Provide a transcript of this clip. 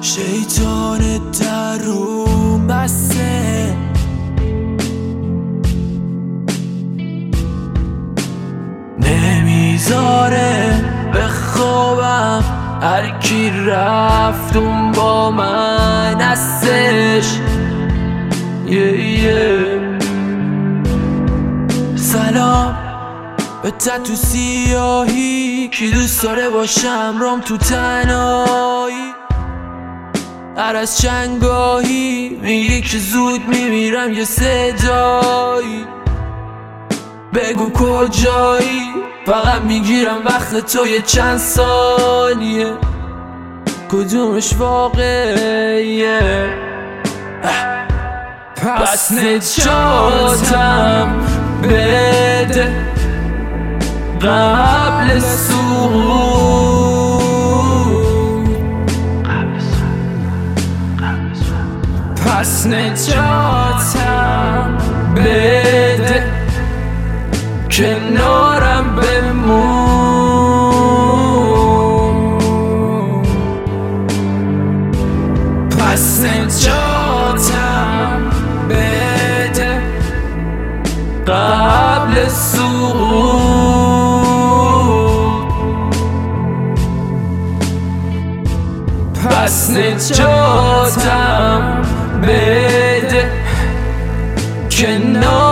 شیطان درون بسته، نمیذاره بخوابم. هر کی رفت اون با من هستش. سلام به تتو سیاهی، کی دوست داره باشم رام تو تنهایی. هر از چنگاهی میگی که زود میمیرم، یه صدایی بگو کجایی. فقط میگیرم وقت تو یه چند ثانیه، کدومش واقعیه؟ پس نجاتم بده قبل سقوط. پس نجاتم بده کنارم بمون. پس نجاتم بده قبل سقوط. پس نجاتم بده کنار